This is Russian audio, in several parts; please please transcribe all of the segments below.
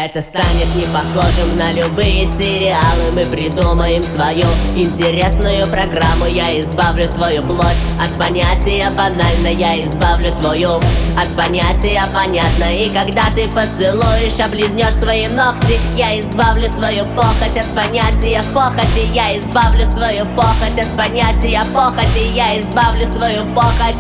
Это станет не похожим на любые сериалы. Мы придумаем свою интересную программу. Я избавлю твою плоть от понятия банально. Я избавлю твой ум от понятия понятно. И когда ты поцелуешь, облизнешь свои ногти, я избавлю свою похоть от понятия похоти. Я избавлю свою похоть от понятия похоти. Я избавлю свою похоть.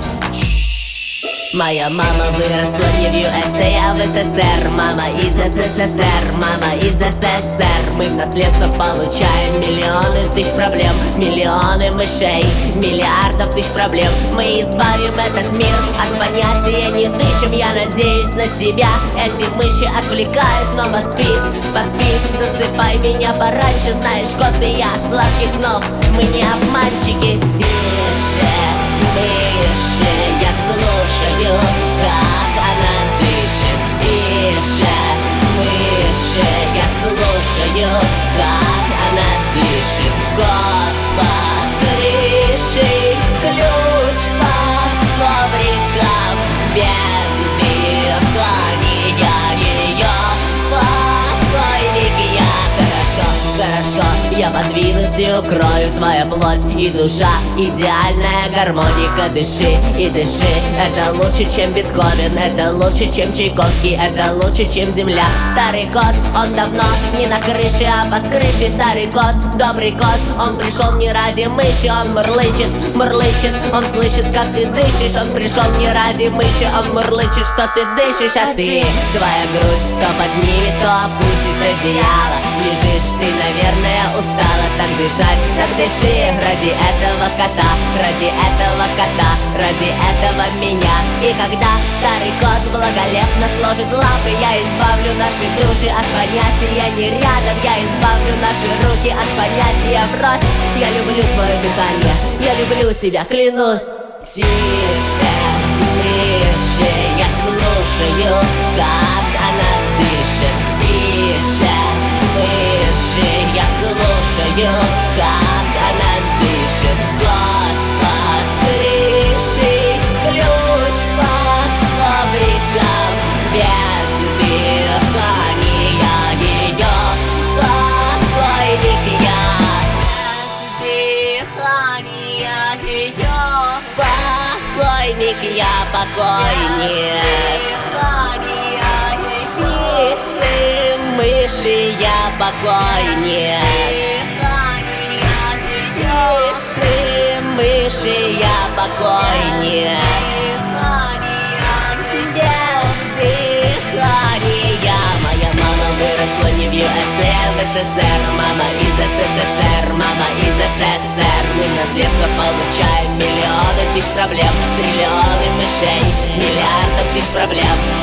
Моя мама выросла не в USA, а в СССР. Мама из СССР, мама из СССР. Мы в наследство получаем миллионы тысяч проблем, миллионы мышей, миллиардов тысяч проблем. Мы избавим этот мир от понятия не дышим. Я надеюсь на тебя. Эти мыши отвлекают, но поспи, засыпай меня пораньше. Знаешь, кот и я, сладких снов, мы не обманщики. Тише, мыши, я слушаю, как она дышит. Тише, мыши, я слушаю, как она дышит. Кот под крышей, ключ под ковриком. Без дыхания ее покойник я. Хорошо, я подвинусь и укрою твоя плоть и душа. Идеальная гармоника, дыши и дыши. Это лучше, чем Бетховен, это лучше, чем Чайковский, это лучше, чем земля. Старый кот, он давно не на крыше, а под крышей. Старый кот, добрый кот, он пришел не ради мыши. Он мурлычет, он слышит, как ты дышишь. Он пришел не ради мыши, он мурлычет, что ты дышишь. А ты, твоя грудь то поднимет, то опустит одеяло. Лежишь ты, наверное, устала так дышать. Так дыши ради этого кота, ради этого кота, ради этого меня. И когда старый кот благолепно сложит лапы, я избавлю наши души от понятия не рядом. Я избавлю наши руки от понятия брось. Я люблю твое дыхание, я люблю тебя, клянусь. Тише, мыши, я слушаю, как она дышит. Тише, мыши, я слушаю, как она дышит. Кот под крышей, ключ под ковриком. Без дыхания ее покойник я. Без дыхания ее покойник я, покойник. Тише, мыши, я покойник. Тише, мыши, я покойник. Без дыхания. Моя мама выросла не в USA, а в СССР. Мама из СССР, мама из СССР. Мы в наследство получаем миллионы тысяч проблем, триллионы мышей, миллиардов тысяч проблем.